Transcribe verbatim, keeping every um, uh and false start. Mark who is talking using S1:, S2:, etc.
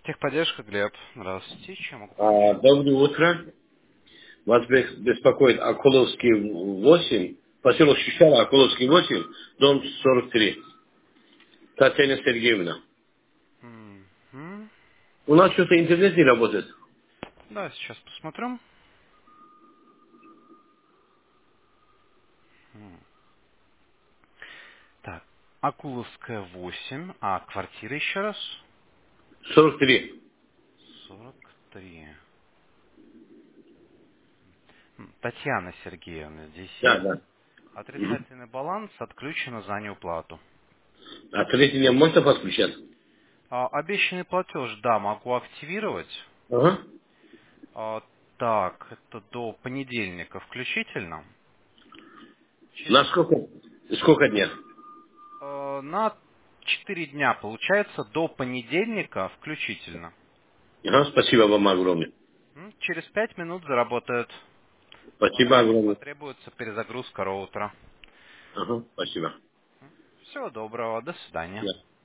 S1: Техподдержка, Глеб. Здравствуйте. Чем могу помочь?
S2: А, доброе утро. Вас бес- беспокоит Акуловский восемь, поселок Шишара, Акуловский восемь, дом сорок три. Татьяна Сергеевна.
S1: Мгм.
S2: У нас что-то интернет не работает.
S1: Да, сейчас посмотрю. М. Так, Акуловская восемь. А квартира еще раз?
S2: сорок три.
S1: сорок три. М, Татьяна Сергеевна здесь
S2: Да,
S1: есть.
S2: да. Мгм.
S1: Отрицательный баланс отключено за неуплату.
S2: А третий мне можно подключать?
S1: А, обещанный платеж, да, могу активировать.
S2: Ага.
S1: А, так, это до понедельника включительно.
S2: На
S1: Через
S2: сколько? Сколько дней?
S1: э, на четыре дня получается до понедельника включительно.
S2: Ага, спасибо вам огромное.
S1: М, Через пять минут заработает.
S2: Спасибо
S1: Возможно,
S2: огромное.
S1: потребуется перезагрузка роутера.
S2: Ага, спасибо.
S1: Всего доброго, до свидания.
S2: Да.